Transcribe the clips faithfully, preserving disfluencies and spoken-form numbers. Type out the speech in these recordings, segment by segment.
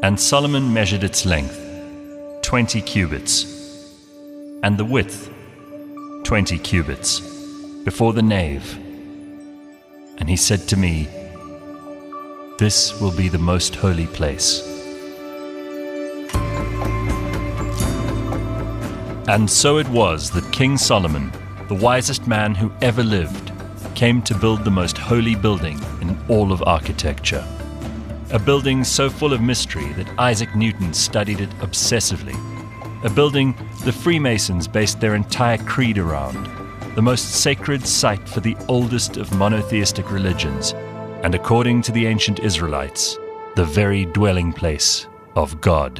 And Solomon measured its length, twenty cubits, and the width, twenty cubits, before the nave. And he said to me, "This will be the most holy place." And so it was that King Solomon, the wisest man who ever lived, came to build the most holy building in all of architecture. A building so full of mystery that Isaac Newton studied it obsessively. A building the Freemasons based their entire creed around. The most sacred site for the oldest of monotheistic religions. And according to the ancient Israelites, the very dwelling place of God.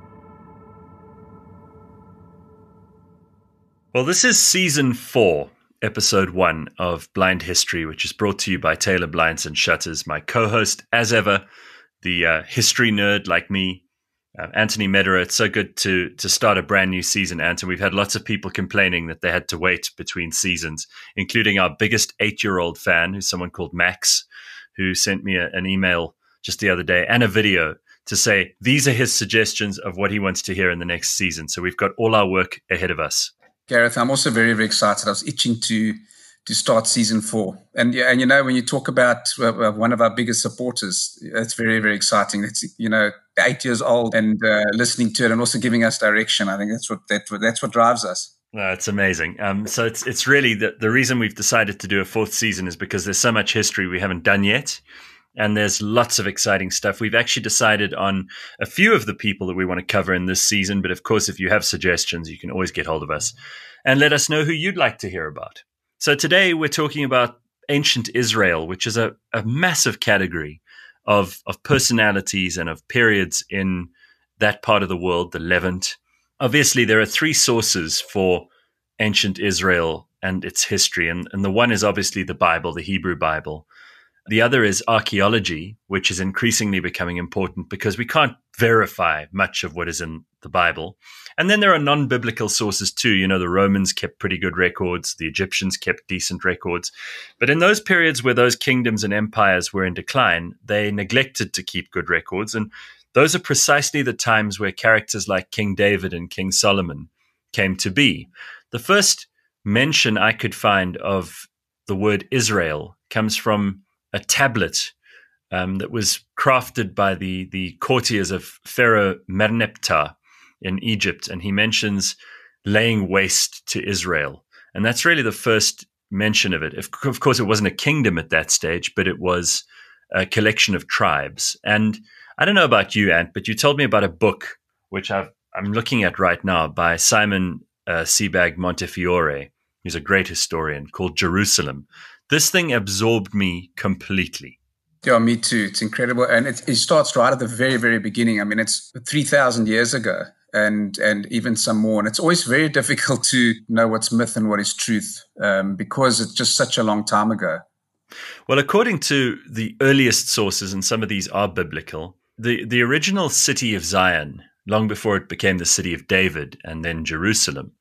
Well, this is season four, episode one of Blind History, which is brought to you by Taylor Blinds and Shutters, my co-host, as ever, the uh, history nerd like me, uh, Anthony Mederer. It's so good to to start a brand new season, Anton. We've had lots of people complaining that they had to wait between seasons, including our biggest eight-year-old fan, who's someone called Max, who sent me a, an email just the other day and a video to say these are his suggestions of what he wants to hear in the next season. So we've got all our work ahead of us. Gareth, I'm also very, very excited. I was itching to to start season four. And yeah, and you know, when you talk about uh, one of our biggest supporters, it's very, very exciting. It's, you know, eight years old and uh, listening to it and also giving us direction. I think that's what that, that's what drives us. No, it's amazing. Um, so it's it's really the, the reason we've decided to do a fourth season is because there's so much history we haven't done yet. And there's lots of exciting stuff. We've actually decided on a few of the people that we want to cover in this season. But of course, if you have suggestions, you can always get hold of us and let us know who you'd like to hear about. So today we're talking about ancient Israel, which is a, a massive category of, of personalities and of periods in that part of the world, the Levant. Obviously, there are three sources for ancient Israel and its history. And, and the one is obviously the Bible, the Hebrew Bible. The other is archaeology, which is increasingly becoming important because we can't verify much of what is in the Bible. And then there are non-biblical sources too. You know, the Romans kept pretty good records. The Egyptians kept decent records. But in those periods where those kingdoms and empires were in decline, they neglected to keep good records. And those are precisely the times where characters like King David and King Solomon came to be. The first mention I could find of the word Israel comes from a tablet um, that was crafted by the, the courtiers of Pharaoh Merneptah in Egypt. And he mentions laying waste to Israel. And that's really the first mention of it. Of, of course, it wasn't a kingdom at that stage, but it was a collection of tribes. And I don't know about you, Ant, but you told me about a book, which I've, I'm looking at right now, by Simon uh, Sebag Montefiore. He's a great historian, called Jerusalem. This thing absorbed me completely. Yeah, me too. It's incredible. And it, it starts right at the very, very beginning. I mean, it's three thousand years ago and and even some more. And it's always very difficult to know what's myth and what is truth um, because it's just such a long time ago. Well, according to the earliest sources, and some of these are biblical, the, the original city of Zion, long before it became the city of David and then Jerusalem,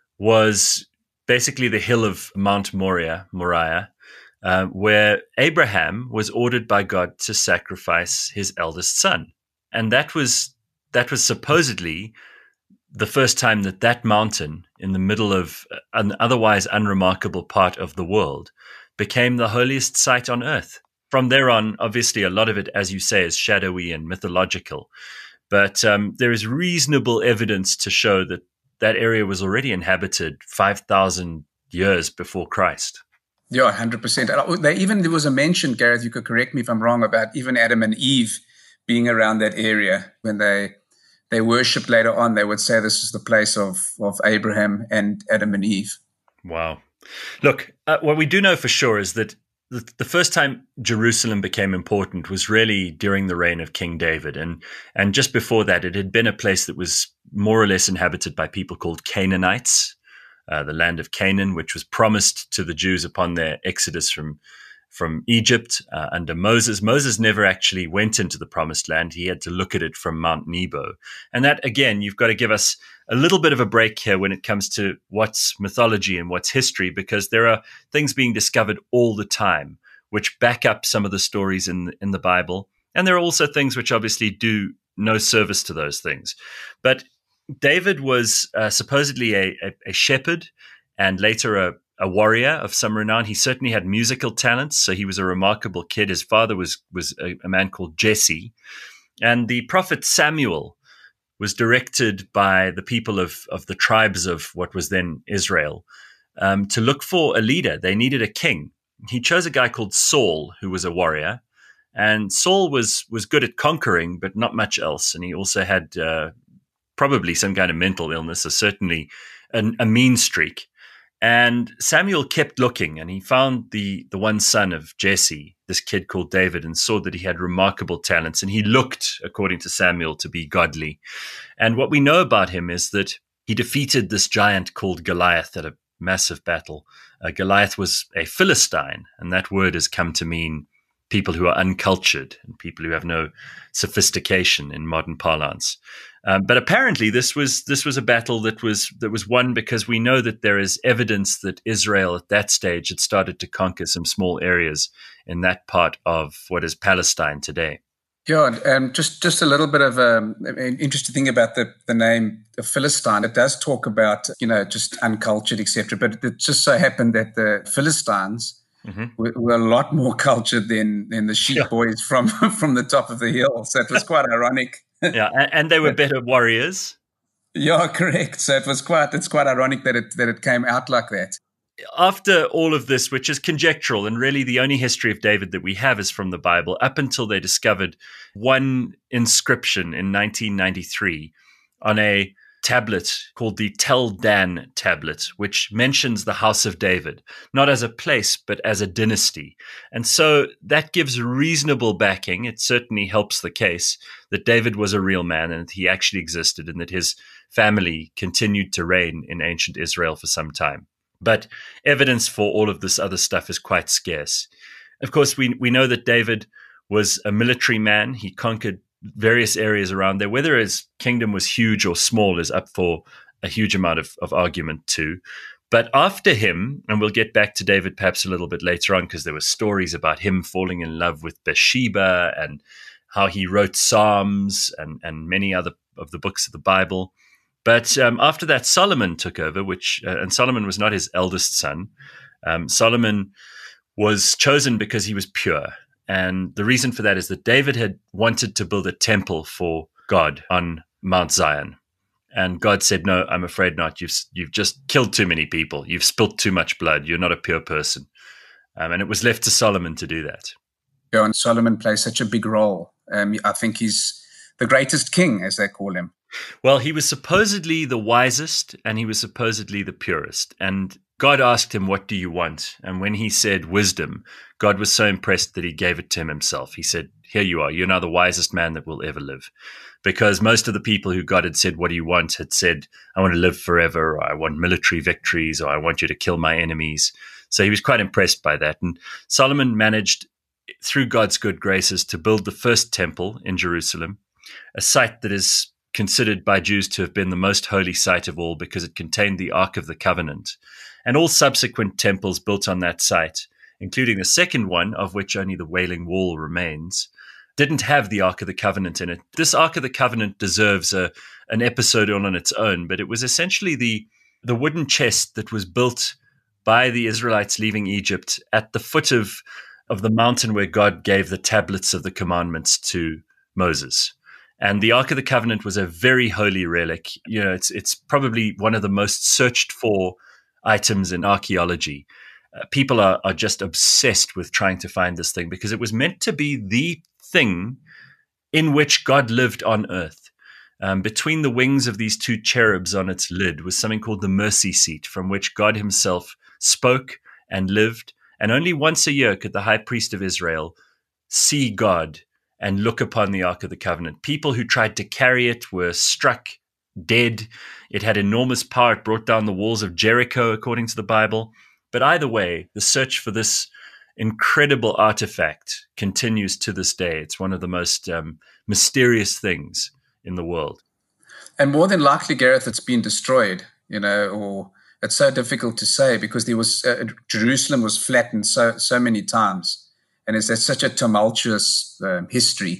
was basically the hill of Mount Moriah, Moriah, uh, where Abraham was ordered by God to sacrifice his eldest son. And that was that was supposedly the first time that that mountain in the middle of an otherwise unremarkable part of the world became the holiest site on earth. From there on, obviously, a lot of it, as you say, is shadowy and mythological. But um, there is reasonable evidence to show that that area was already inhabited five thousand years before Christ. Yeah, one hundred percent. They, even there was a mention, Gareth, you could correct me if I'm wrong, about even Adam and Eve being around that area. When they they worshipped later on, they would say this is the place of, of Abraham and Adam and Eve. Wow. Look, uh, what we do know for sure is that the, the first time Jerusalem became important was really during the reign of King David. And, and just before that, it had been a place that was more or less inhabited by people called Canaanites, uh, the land of Canaan, which was promised to the Jews upon their exodus from, from Egypt uh, under Moses. Moses never actually went into the promised land. He had to look at it from Mount Nebo. And that, again, you've got to give us a little bit of a break here when it comes to what's mythology and what's history, because there are things being discovered all the time which back up some of the stories in, in the Bible. And there are also things which obviously do no service to those things. But David was uh, supposedly a, a, a shepherd and later a, a warrior of some renown. He certainly had musical talents, so he was a remarkable kid. His father was was a, a man called Jesse. And the prophet Samuel was directed by the people of, of the tribes of what was then Israel um, to look for a leader. They needed a king. He chose a guy called Saul, who was a warrior. And Saul was was good at conquering, but not much else. And he also had uh, probably some kind of mental illness, or certainly an, a mean streak. And Samuel kept looking, and he found the the one son of Jesse, this kid called David, and saw that he had remarkable talents. And he looked, according to Samuel, to be godly. And what we know about him is that he defeated this giant called Goliath at a massive battle. Uh, Goliath was a Philistine, and that word has come to mean people who are uncultured and people who have no sophistication in modern parlance. Um, but apparently, this was this was a battle that was that was won because we know that there is evidence that Israel at that stage had started to conquer some small areas in that part of what is Palestine today. Yeah, um, just just a little bit of um, an interesting thing about the, the name the Philistine. It does talk about, you know, just uncultured, et cetera. But it just so happened that the Philistines mm-hmm. were, were a lot more cultured than than the sheep yeah. boys from from the top of the hill. So it was quite ironic. Yeah, and they were better warriors. Yeah, correct. So it was quite it's quite ironic that it that it came out like that. After all of this, which is conjectural, and really the only history of David that we have is from the Bible, up until they discovered one inscription in nineteen ninety-three on a tablet called the Tel Dan tablet, which mentions the house of David, not as a place, but as a dynasty. And so that gives reasonable backing. It certainly helps the case that David was a real man and that he actually existed and that his family continued to reign in ancient Israel for some time. But evidence for all of this other stuff is quite scarce. Of course, we we know that David was a military man. He conquered various areas around there. Whether his kingdom was huge or small is up for a huge amount of, of argument too. But after him, and we'll get back to David perhaps a little bit later on, because there were stories about him falling in love with Bathsheba and how he wrote Psalms and, and many other of the books of the Bible. But um, after that, Solomon took over, which uh, and Solomon was not his eldest son. Um, Solomon was chosen because he was pure. And the reason for that is that David had wanted to build a temple for God on Mount Zion. And God said, no, I'm afraid not. You've you've just killed too many people. You've spilt too much blood. You're not a pure person. Um, and it was left to Solomon to do that. Yeah, and Solomon plays such a big role. Um, I think he's the greatest king, as they call him. Well, he was supposedly the wisest and he was supposedly the purest. And God asked him, what do you want? And when he said wisdom, God was so impressed that he gave it to him himself. He said, here you are. You're now the wisest man that will ever live. Because most of the people who God had said, what do you want? Had said, I want to live forever, or I want military victories, or I want you to kill my enemies. So he was quite impressed by that. And Solomon managed, through God's good graces, to build the first temple in Jerusalem, a site that is considered by Jews to have been the most holy site of all because it contained the Ark of the Covenant. And all subsequent temples built on that site, including the second one, of which only the Wailing Wall remains, didn't have the Ark of the Covenant in it. This Ark of the Covenant deserves a, an episode all on its own, but it was essentially the, the wooden chest that was built by the Israelites leaving Egypt at the foot of, of the mountain where God gave the tablets of the commandments to Moses. And the Ark of the Covenant was a very holy relic. You know, it's it's probably one of the most searched for items in archaeology. Uh, people are, are just obsessed with trying to find this thing because it was meant to be the thing in which God lived on earth. Um, between the wings of these two cherubs on its lid was something called the mercy seat, from which God himself spoke and lived. And only once a year could the high priest of Israel see God and look upon the Ark of the Covenant. People who tried to carry it were struck dead. It had enormous power. It brought down the walls of Jericho, according to the Bible. But either way, the search for this incredible artifact continues to this day. It's one of the most um, mysterious things in the world. And more than likely, Gareth, it's been destroyed, you know, or it's so difficult to say because there was uh, Jerusalem was flattened so so many times. And it's, it's such a tumultuous um, history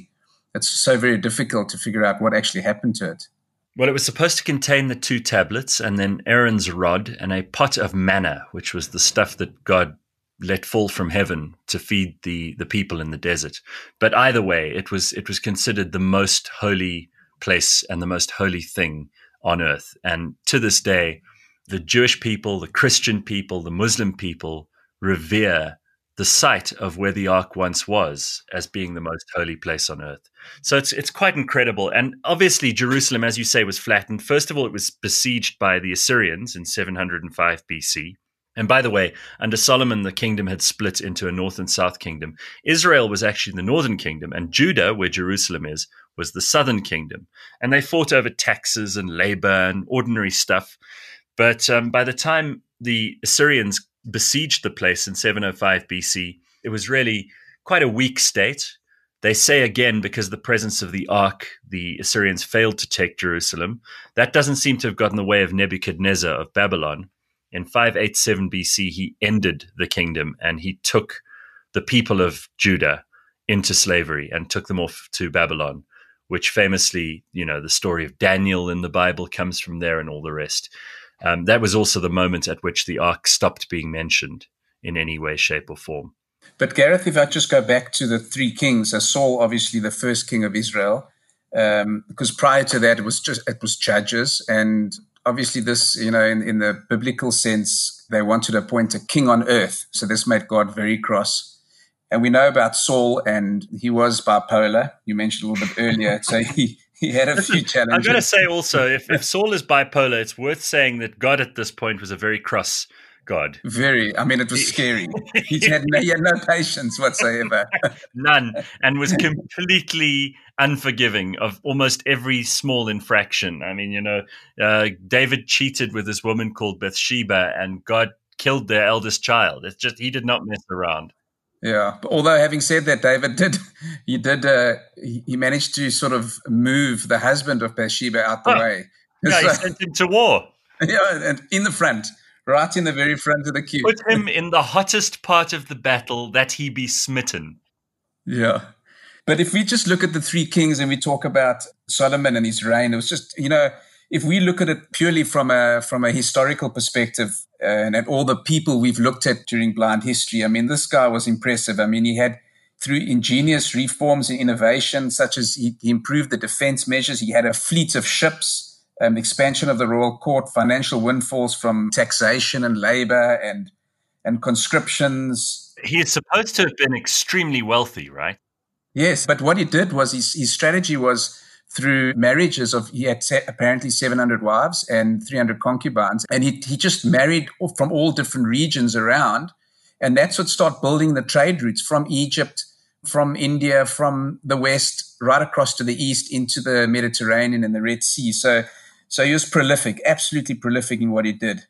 it's so very difficult to figure out what actually happened to it. Well, it was supposed to contain the two tablets and then Aaron's rod and a pot of manna, which was the stuff that God let fall from heaven to feed the, the people in the desert. But either way, it was it was considered the most holy place and the most holy thing on earth. And to this day, the Jewish people, the Christian people, the Muslim people revere the site of where the ark once was as being the most holy place on earth. So it's it's quite incredible. And obviously Jerusalem, as you say, was flattened. First of all, it was besieged by the Assyrians in seven hundred five B C. And by the way, under Solomon, the kingdom had split into a north and south kingdom. Israel was actually the northern kingdom, and Judah, where Jerusalem is, was the southern kingdom. And they fought over taxes and labor and ordinary stuff. But um, by the time the Assyrians besieged the place in seven oh five B C, it was really quite a weak state. They say again, because of the presence of the ark, the Assyrians failed to take Jerusalem. That doesn't seem to have gotten in the way of Nebuchadnezzar of Babylon. In five eighty-seven B C, he ended the kingdom and he took the people of Judah into slavery and took them off to Babylon, which famously, you know, the story of Daniel in the Bible comes from there and all the rest. Um, that was also the moment at which the ark stopped being mentioned in any way, shape, or form. But Gareth, if I just go back to the three kings, uh, Saul, obviously the first king of Israel, um, because prior to that it was just it was judges, and obviously this, you know, in, in the biblical sense, they wanted to appoint a king on earth, so this made God very cross. And we know about Saul, and he was bipolar. You mentioned a little bit earlier, so he. He had a few challenges. I've got to say also, if, if Saul is bipolar, it's worth saying that God at this point was a very cross God. Very. I mean, it was scary. He had no, he had no patience whatsoever. None. And was completely unforgiving of almost every small infraction. I mean, you know, uh, David cheated with this woman called Bathsheba, and God killed their eldest child. It's just, he did not mess around. Yeah, but although having said that, David did, he did, uh, he managed to sort of move the husband of Bathsheba out the oh, way. Yeah, so, he sent him to war. Yeah, and in the front, right in the very front of the queue. Put him in the hottest part of the battle, that he be smitten. Yeah. But if we just look at the three kings and we talk about Solomon and his reign, it was just, you know, if we look at it purely from a from a historical perspective uh, and at all the people we've looked at during blind history, I mean, this guy was impressive. I mean, he had, through ingenious reforms and innovation, such as he, he improved the defense measures, he had a fleet of ships, um, expansion of the royal court, financial windfalls from taxation and labor and and conscriptions. He is supposed to have been extremely wealthy, right? Yes, but what he did was his, his strategy was through marriages of, he had apparently seven hundred wives and three hundred concubines. And he, he just married from all different regions around. And that's what started building the trade routes from Egypt, from India, from the West, right across to the East into the Mediterranean and the Red Sea. So, so he was prolific, absolutely prolific in what he did.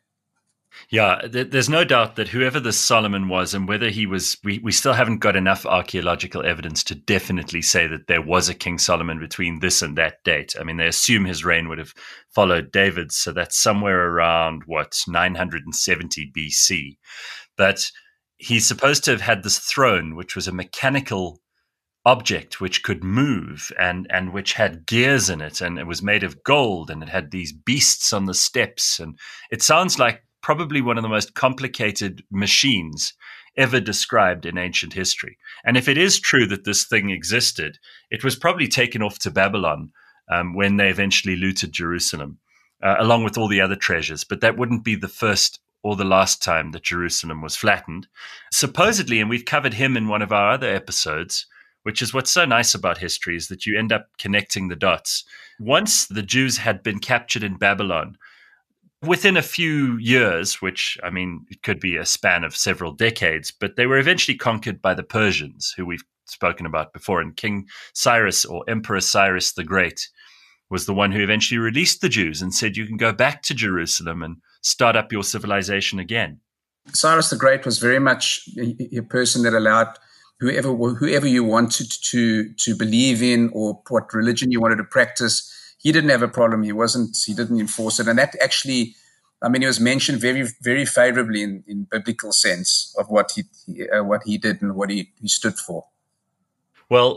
Yeah, th- there's no doubt that whoever this Solomon was, and whether he was, we, we still haven't got enough archaeological evidence to definitely say that there was a King Solomon between this and that date. I mean, they assume his reign would have followed David's, so that's somewhere around, what, nine hundred seventy B C. But he's supposed to have had this throne, which was a mechanical object which could move and, and which had gears in it, and it was made of gold, and it had these beasts on the steps. And it sounds like probably one of the most complicated machines ever described in ancient history. And if it is true that this thing existed, it was probably taken off to Babylon um, when they eventually looted Jerusalem, uh, along with all the other treasures. But that wouldn't be the first or the last time that Jerusalem was flattened. Supposedly, and we've covered him in one of our other episodes, which is what's so nice about history, is that you end up connecting the dots. Once the Jews had been captured in Babylon, within a few years, which, I mean, it could be a span of several decades, but they were eventually conquered by the Persians, who we've spoken about before. And King Cyrus, or Emperor Cyrus the Great, was the one who eventually released the Jews and said, you can go back to Jerusalem and start up your civilization again. Cyrus the Great was very much a, a person that allowed whoever whoever you wanted to to believe in, or what religion you wanted to practice. He didn't have a problem. He wasn't. He didn't enforce it, and that actually, I mean, he was mentioned very, very favorably in, in biblical sense of what he, he uh, what he did and what he, he stood for. Well,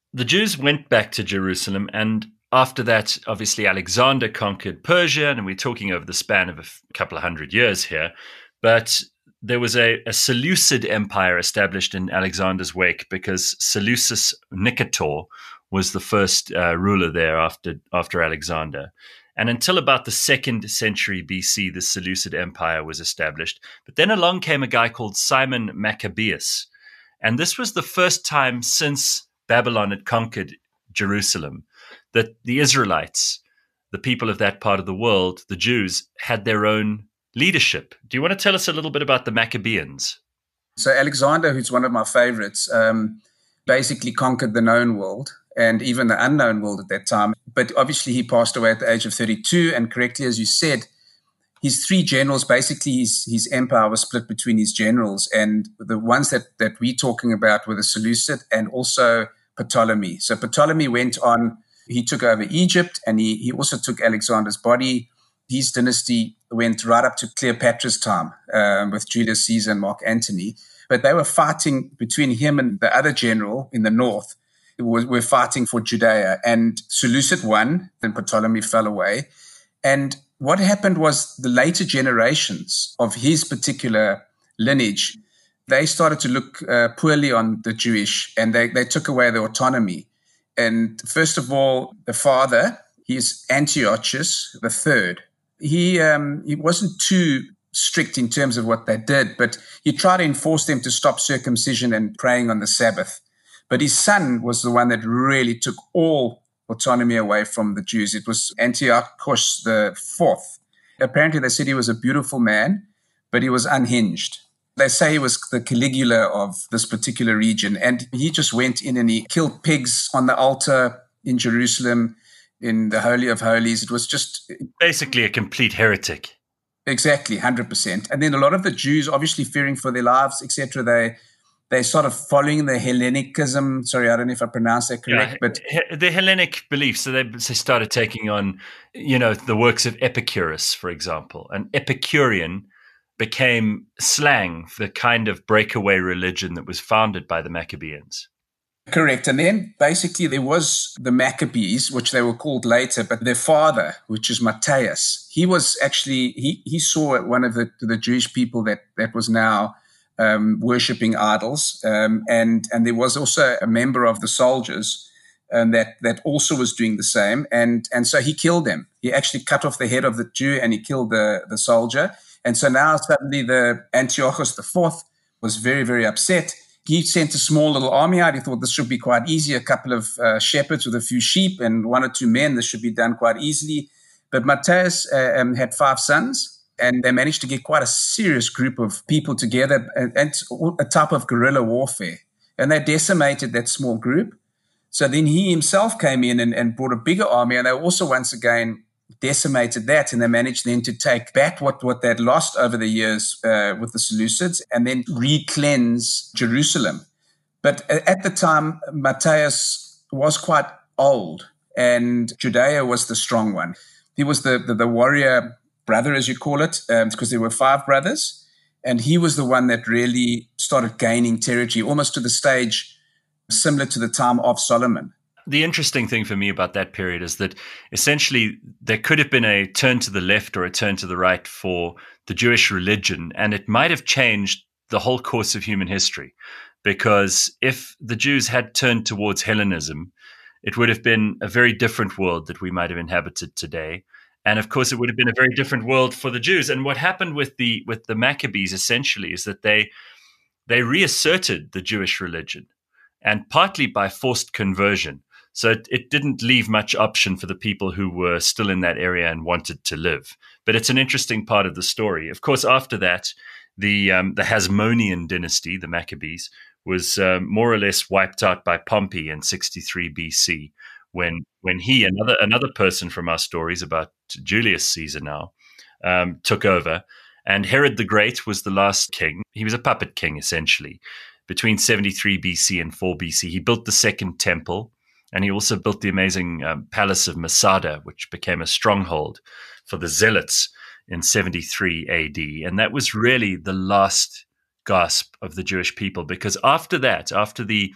the Jews went back to Jerusalem, and after that, obviously, Alexander conquered Persia, and we're talking over the span of a f- couple of hundred years here. But there was a, a Seleucid empire established in Alexander's wake because Seleucus Nicator was the first uh, ruler there after after Alexander. And until about the second century B C, the Seleucid Empire was established. But then along came a guy called Simon Maccabeus. And this was the first time since Babylon had conquered Jerusalem that the Israelites, the people of that part of the world, the Jews, had their own leadership. Do you want to tell us a little bit about the Maccabeans? So Alexander, who's one of my favorites, um, basically conquered the known world and even the unknown world at that time. But obviously he passed away at the age of thirty-two. And correctly, as you said, his three generals, basically his, his empire was split between his generals. And the ones that, that we're talking about were the Seleucid and also Ptolemy. So Ptolemy went on, he took over Egypt, and he, he also took Alexander's body. His dynasty went right up to Cleopatra's time um, with Julius Caesar and Mark Antony. But they were fighting between him and the other general in the north. Were, were fighting for Judea. And Seleucid won, then Ptolemy fell away. And what happened was the later generations of his particular lineage, they started to look uh, poorly on the Jewish, and they, they took away their autonomy. And first of all, the father, he is Antiochus the third. He um, he wasn't too strict in terms of what they did, but he tried to enforce them to stop circumcision and praying on the Sabbath. But his son was the one that really took all autonomy away from the Jews. It was Antiochus the fourth. Apparently, they said he was a beautiful man, but he was unhinged. They say he was the Caligula of this particular region, and he just went in and he killed pigs on the altar in Jerusalem, in the Holy of Holies. It was just basically a complete heretic. Exactly, one hundred percent. And then a lot of the Jews, obviously fearing for their lives, et cetera, they they sort of following the Hellenicism. Sorry, I don't know if I pronounced that correct, yeah, but the Hellenic beliefs. So they, they started taking on, you know, the works of Epicurus, for example. An Epicurean became slang for the kind of breakaway religion that was founded by the Maccabees. Correct. And then basically there was the Maccabees, which they were called later, but their father, which is Matthias, he was actually, he, he saw one of the, the Jewish people that, that was now um, worshipping idols. Um, and, and there was also a member of the soldiers um, that, that also was doing the same. And, and so he killed them. He actually cut off the head of the Jew and he killed the, the soldier. And so now suddenly the Antiochus the fourth was very, very upset. He sent a small little army out. He thought this should be quite easy. A couple of uh, shepherds with a few sheep and one or two men. This should be done quite easily. But Matthias uh, um, had five sons, and they managed to get quite a serious group of people together and, and a type of guerrilla warfare. And they decimated that small group. So then he himself came in and, and brought a bigger army. And they also once again decimated that, and they managed then to take back what, what they'd lost over the years uh, with the Seleucids and then re-cleanse Jerusalem. But at the time, Matthias was quite old, and Judea was the strong one. He was the, the, the warrior brother, as you call it, um, because there were five brothers, and he was the one that really started gaining territory, almost to the stage similar to the time of Solomon. The interesting thing for me about that period is that essentially there could have been a turn to the left or a turn to the right for the Jewish religion, and it might have changed the whole course of human history. Because if the Jews had turned towards Hellenism, it would have been a very different world that we might have inhabited today. And of course, it would have been a very different world for the Jews. And what happened with the with the Maccabees essentially is that they they reasserted the Jewish religion, and partly by forced conversion. So it, it didn't leave much option for the people who were still in that area and wanted to live. But it's an interesting part of the story. Of course, after that, the um, the Hasmonean dynasty, the Maccabees, was um, more or less wiped out by Pompey in sixty-three B C, when when he, another another person from our stories about Julius Caesar now, um, took over. And Herod the Great was the last king. He was a puppet king, essentially. Between seventy-three B C and four B C, he built the Second Temple. And he also built the amazing um, palace of Masada, which became a stronghold for the Zealots in seventy-three A D. And that was really the last gasp of the Jewish people, because after that, after the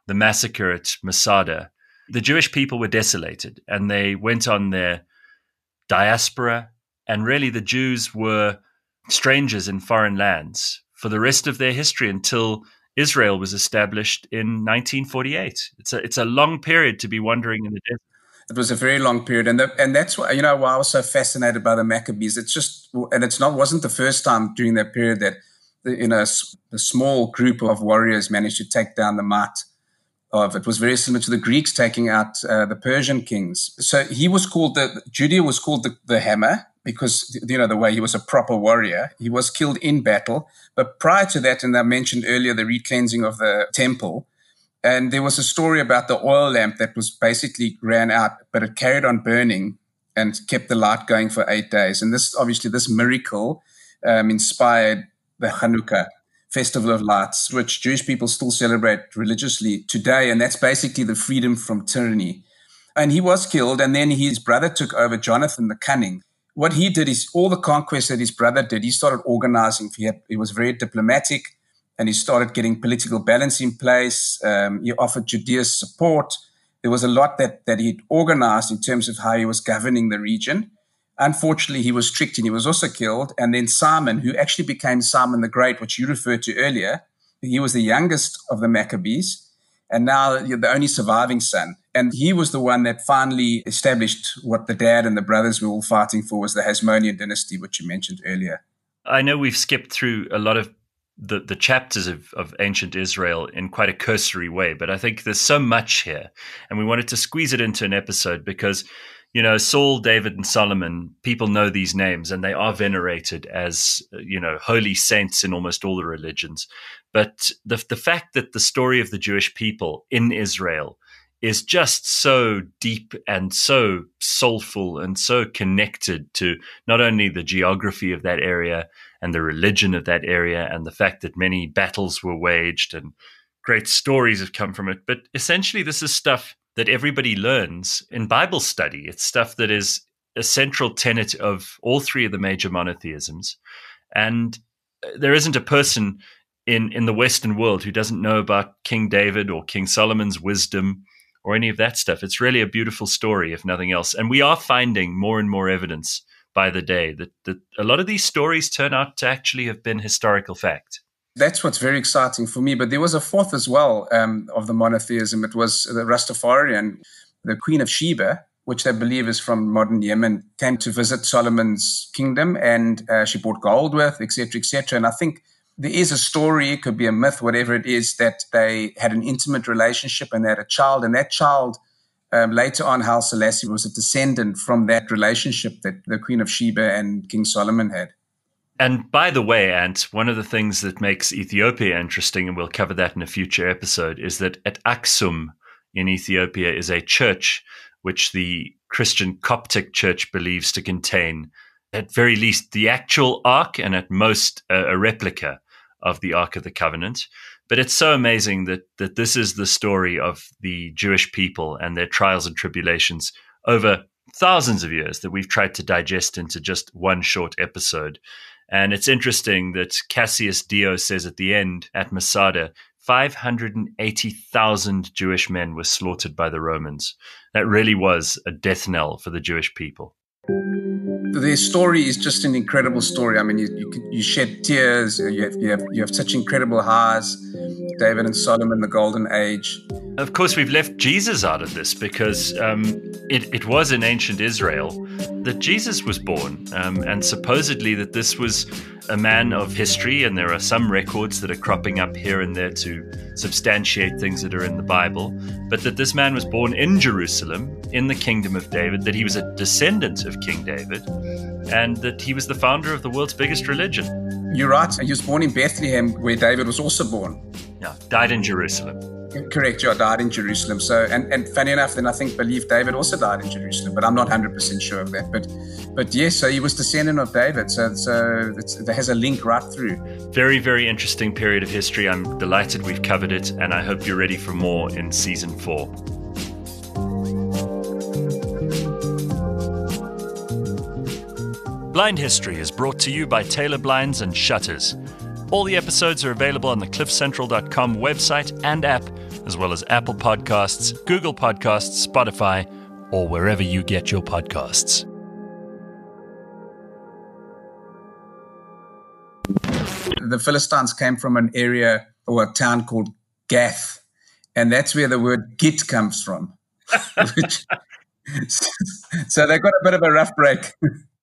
the massacre at Masada, the Jewish people were desolated and they went on their diaspora. And really, the Jews were strangers in foreign lands for the rest of their history until Israel was established in nineteen forty-eight. It's a it's a long period to be wandering in the desert. It was a very long period, and the, and that's why, you know, why I was so fascinated by the Maccabees. It's just, and it's not wasn't the first time during that period that, you know, a small group of warriors managed to take down the might of it. Was very similar to the Greeks taking out uh, the Persian kings. So he was called the Judea was called the, the hammer because, you know, the way he was a proper warrior. He was killed in battle, but prior to that, and I mentioned earlier the recleansing of the temple. And there was a story about the oil lamp that was basically ran out, but it carried on burning and kept the light going for eight days. And this, obviously, this miracle um, inspired the Hanukkah Festival of Lights, which Jewish people still celebrate religiously today. And that's basically the freedom from tyranny. And he was killed, and then his brother took over, Jonathan the Cunning. What he did is all the conquests that his brother did, he started organizing. He, had, he was very diplomatic. And he started getting political balance in place. Um, he offered Judea support. There was a lot that, that he'd organized in terms of how he was governing the region. Unfortunately, he was tricked and he was also killed. And then Simon, who actually became Simon the Great, which you referred to earlier, he was the youngest of the Maccabees and now the only surviving son. And he was the one that finally established what the dad and the brothers were all fighting for, was the Hasmonean dynasty, which you mentioned earlier. I know we've skipped through a lot of the, the chapters of, of ancient Israel in quite a cursory way, but I think there's so much here, and we wanted to squeeze it into an episode because, you know, Saul, David, and Solomon, people know these names, and they are venerated as, you know, holy saints in almost all the religions. But the the fact that the story of the Jewish people in Israel is just so deep and so soulful and so connected to not only the geography of that area and the religion of that area and the fact that many battles were waged and great stories have come from it. But essentially, this is stuff that everybody learns in Bible study. It's stuff that is a central tenet of all three of the major monotheisms. And there isn't a person in, in the Western world who doesn't know about King David or King Solomon's wisdom or any of that stuff. It's really a beautiful story, if nothing else. And we are finding more and more evidence by the day that, that a lot of these stories turn out to actually have been historical fact. That's what's very exciting for me. But there was a fourth as well um, of the monotheism. It was the Rastafarian, the Queen of Sheba, which they believe is from modern Yemen, came to visit Solomon's kingdom, and uh, she brought gold with, et cetera, et cetera. And I think there is a story, it could be a myth, whatever it is, that they had an intimate relationship and they had a child. And that child, um, later on, Haile Selassie, was a descendant from that relationship that the Queen of Sheba and King Solomon had. And by the way, Ant, one of the things that makes Ethiopia interesting, and we'll cover that in a future episode, is that at Aksum in Ethiopia is a church which the Christian Coptic Church believes to contain, at very least, the actual Ark, and at most uh, a replica of the Ark of the Covenant. But it's so amazing that that this is the story of the Jewish people and their trials and tribulations over thousands of years that we've tried to digest into just one short episode. And it's interesting that Cassius Dio says at the end, at Masada, five hundred eighty thousand Jewish men were slaughtered by the Romans. That really was a death knell for the Jewish people. Their story is just an incredible story. I mean, you you, you shed tears. You have, you have you have such incredible highs. David and Solomon, the Golden Age. Of course, we've left Jesus out of this because um, it, it was in ancient Israel that Jesus was born, um, and supposedly that this was a man of history, and there are some records that are cropping up here and there to substantiate things that are in the Bible, but that this man was born in Jerusalem, in the kingdom of David, that he was a descendant of King David, and that he was the founder of the world's biggest religion. You're right. He was born in Bethlehem, where David was also born. Yeah, died in Jerusalem. Correct, yeah, died in Jerusalem. So, and, and funny enough, then I think believe David also died in Jerusalem, but I'm not one hundred percent sure of that. But, but yes, so he was descendant of David. So, so it's, it has a link right through. Very, very interesting period of history. I'm delighted we've covered it, and I hope you're ready for more in season four. Blind History is brought to you by Taylor Blinds and Shutters. All the episodes are available on the cliff central dot com website and app, as well as Apple Podcasts, Google Podcasts, Spotify, or wherever you get your podcasts. The Philistines came from an area or a town called Gath, and that's where the word Git comes from. Which, so they got a bit of a rough break.